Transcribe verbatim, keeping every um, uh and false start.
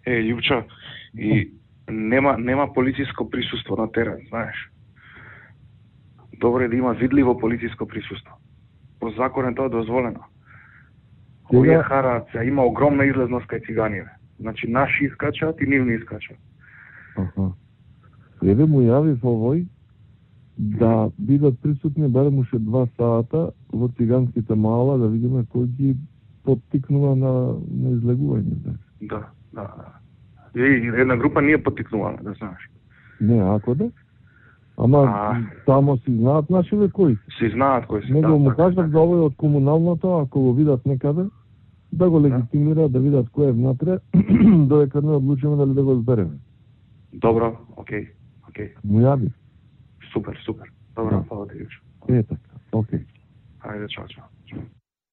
Е, Љупчо, и нема нема полициско присуство на терен, знаеш. Добро е да има видливо полициско присуство. По закон е тоа дозволено. Овие хараат, има огромна излезност кај циганиве. Значи наши искачаат и нивни искачаат. Аха. Еве му јавив овој да бидат присутни барем уште два сата во циганските мала, да видиме кој ги поттикнува на, на излегување. Да, да, да. И една група ние поттикнуваме, да знаеш. Не, ако да? Ама а... само си знаат нашиве кои? Си знаат кои се. Него да, му кажат да овој од комуналното, ако го видат некаде, да го легитимира, да видат кој е внатре, додека не одлучиме дали да го збереме. Добро, окей, окей. Му јави. Супер, супер. Добро, фала ти, Јучо. Е така, окей. Ајде, чао, чао.